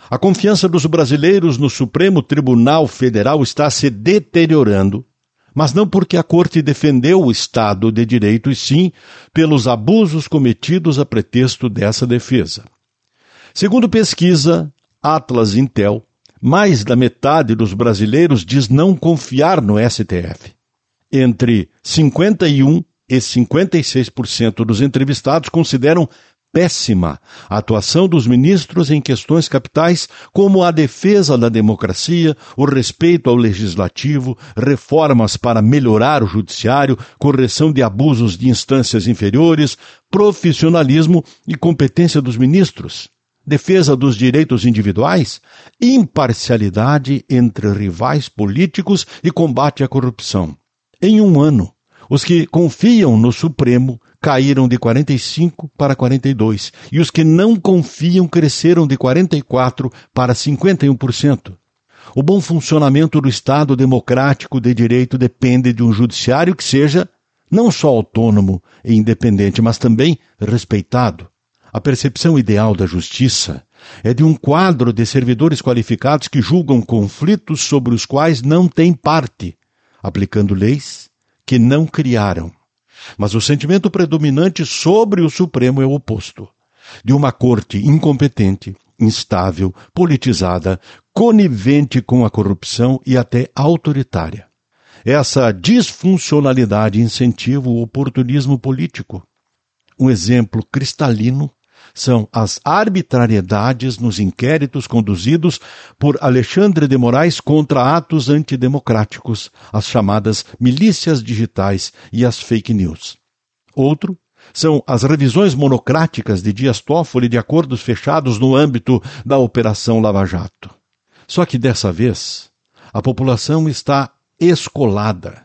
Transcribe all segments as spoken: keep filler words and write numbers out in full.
A confiança dos brasileiros no Supremo Tribunal Federal está se deteriorando, mas não porque a Corte defendeu o Estado de Direito, e sim pelos abusos cometidos a pretexto dessa defesa. Segundo pesquisa Atlas Intel, mais da metade dos brasileiros diz não confiar no S T F. Entre cinquenta e um por cento e cinquenta e seis por cento dos entrevistados consideram péssima a atuação dos ministros em questões capitais, como a defesa da democracia, o respeito ao legislativo, reformas para melhorar o judiciário, correção de abusos de instâncias inferiores, profissionalismo e competência dos ministros, defesa dos direitos individuais, imparcialidade entre rivais políticos e combate à corrupção. Em um ano, os que confiam no Supremo caíram de quarenta e cinco para quarenta e dois, e os que não confiam cresceram de quarenta e quatro para cinquenta e um por cento. O bom funcionamento do Estado democrático de direito depende de um judiciário que seja não só autônomo e independente, mas também respeitado. A percepção ideal da justiça é de um quadro de servidores qualificados que julgam conflitos sobre os quais não têm parte, aplicando leis que não criaram. Mas o sentimento predominante sobre o Supremo é o oposto, de uma corte incompetente, instável, politizada, conivente com a corrupção e até autoritária. Essa disfuncionalidade incentiva o oportunismo político. Um exemplo cristalino são as arbitrariedades nos inquéritos conduzidos por Alexandre de Moraes contra atos antidemocráticos, as chamadas milícias digitais e as fake news. Outro são as revisões monocráticas de Dias Toffoli de acordos fechados no âmbito da Operação Lava Jato. Só que dessa vez, a população está escolada.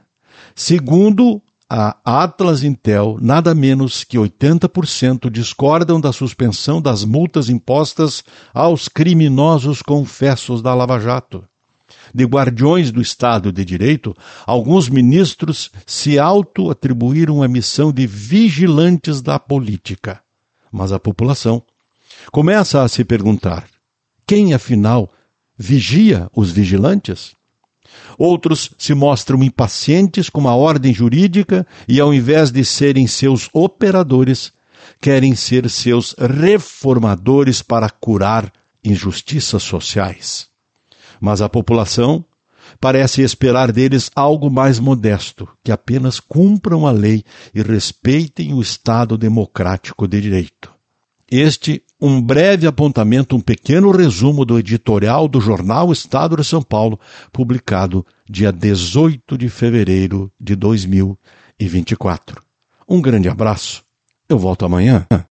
Segundo a Atlas Intel, nada menos que oitenta por cento discordam da suspensão das multas impostas aos criminosos confessos da Lava Jato. De guardiões do Estado de Direito, alguns ministros se auto-atribuíram a missão de vigilantes da política. Mas a população começa a se perguntar: quem, afinal, vigia os vigilantes? Outros se mostram impacientes com a ordem jurídica e, ao invés de serem seus operadores, querem ser seus reformadores para curar injustiças sociais. Mas a população parece esperar deles algo mais modesto, que apenas cumpram a lei e respeitem o Estado democrático de direito. Este, um breve apontamento, um pequeno resumo do editorial do jornal Estado de São Paulo, publicado dia dezoito de fevereiro de dois mil e vinte e quatro. Um grande abraço. Eu volto amanhã.